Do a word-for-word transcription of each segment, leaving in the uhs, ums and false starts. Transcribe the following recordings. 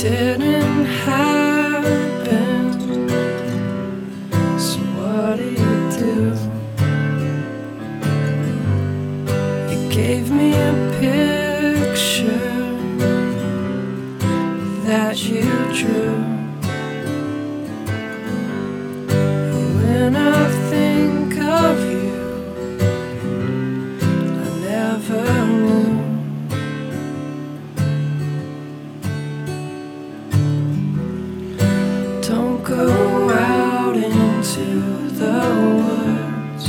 didn't happen. So what do you do? You gave me a picture that you drew. When I think of you, I never knew. Don't go out into the woods.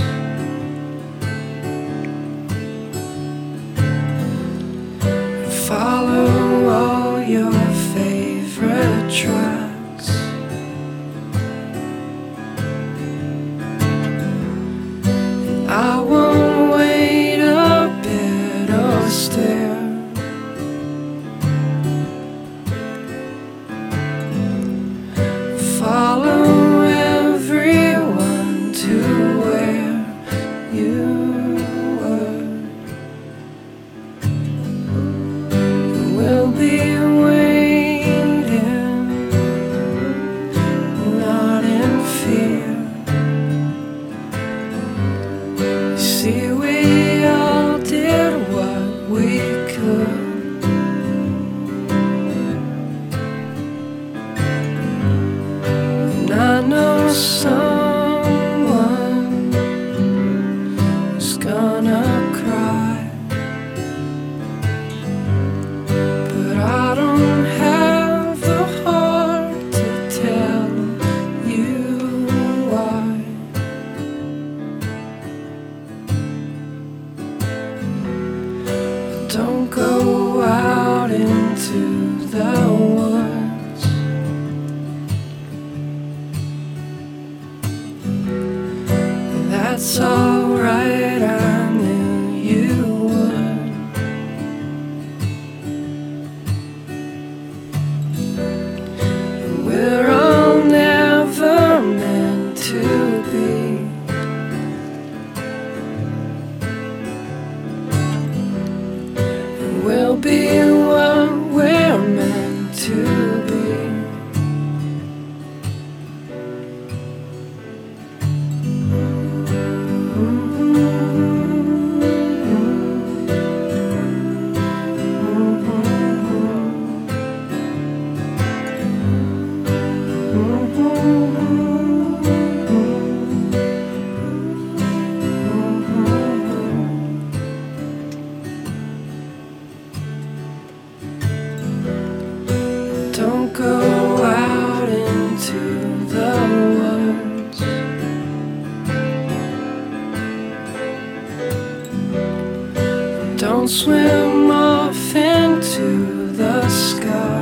Follow all your favorite tracks. I won't wait a bit or stare. Follow everyone to where you were. We'll be waiting, not in fear. You see, we all did what we could. I know someone who's gonna cry, but I don't have the heart to tell you why. Don't go out into the woods. That's alright, I knew you would. We're all never meant to be. We'll be what we're meant to be. Don't go out into the woods. Don't swim off into the sky.